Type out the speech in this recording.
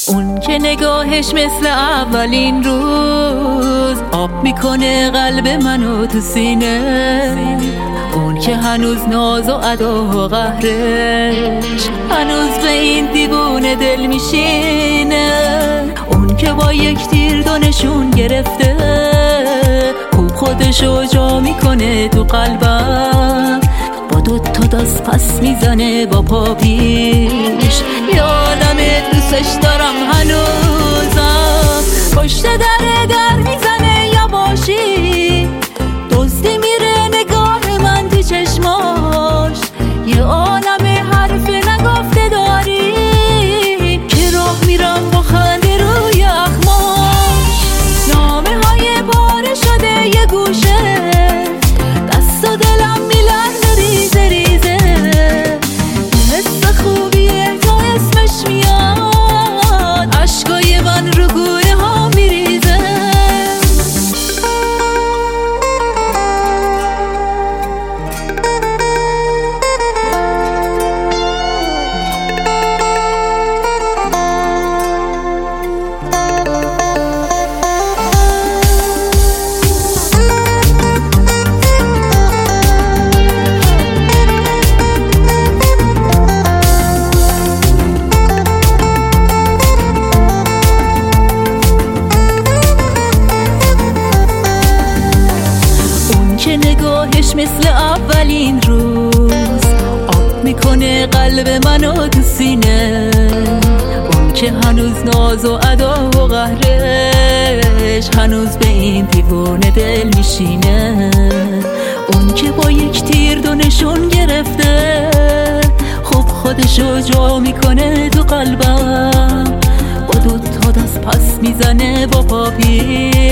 اون که نگاهش مثل اولین روز آب میکنه قلب منو تو سینه، اون که هنوز ناز و ادا و قهرش هنوز به این دیوونه دل میشینه، اون که با یک تیر دونشون گرفته خوب خودشو جا میکنه تو قلبم، با 2 دست پس میزنه با پا پیش. یادمه دوستش دارم هنوزم، پشت در میزنه یواشی، دزدی میره نگاه من تو چشماش، یه عالم حرف نگفته داری که راه میرم با خنده روی اخماش. نامه های پاره شده یه گوشه، دست و دلم میلرزه ریزه ریزه، حس خوبیه تا اسمش میاد، عشقای من رو گونه ها میریزه. که نگاهش مثل اولین روز آب میکنه قلب منو تو سینه، اون که هنوز ناز و ادا و قهرش هنوز به این دیوونه دل میشینه، اون که با یک تیر دونشون گرفته خوب خودشو جا میکنه تو قلبم، با 2 دست پس میزنه با پا پیش.